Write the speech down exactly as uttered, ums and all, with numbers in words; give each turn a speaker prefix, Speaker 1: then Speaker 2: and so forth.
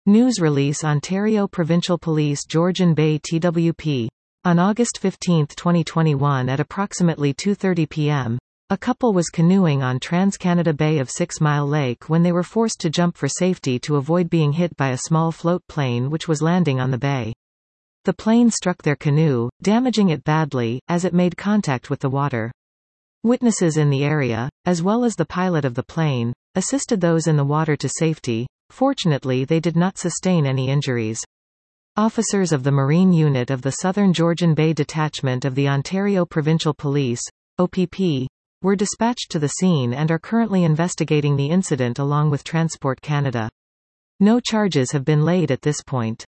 Speaker 1: News release Ontario Provincial Police Georgian Bay T W P. On August fifteenth twenty twenty-one at approximately two thirty p m, a couple was canoeing on Trans-Canada Bay of Six Mile Lake when they were forced to jump for safety to avoid being hit by a small float plane which was landing on the bay. The plane struck their canoe, damaging it badly, as it made contact with the water. Witnesses in the area, as well as the pilot of the plane, assisted those in the water to safety. Fortunately, they did not sustain any injuries. Officers of the Marine Unit of the Southern Georgian Bay Detachment of the Ontario Provincial Police, O P P, were dispatched to the scene and are currently investigating the incident along with Transport Canada. No charges have been laid at this point.